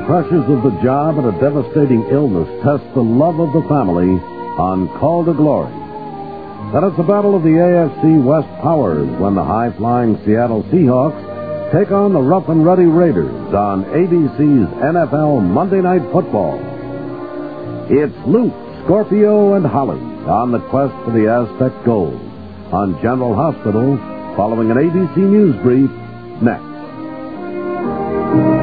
the pressures of the job and a devastating illness test the love of the family on Call to Glory. Then it's the battle of the AFC West powers when the high-flying Seattle Seahawks take on the rough-and-ready Raiders on ABC's NFL Monday Night Football. It's Luke, Scorpio, and Holly on the quest for the Aztec Gold on General Hospital, following an ABC News brief next.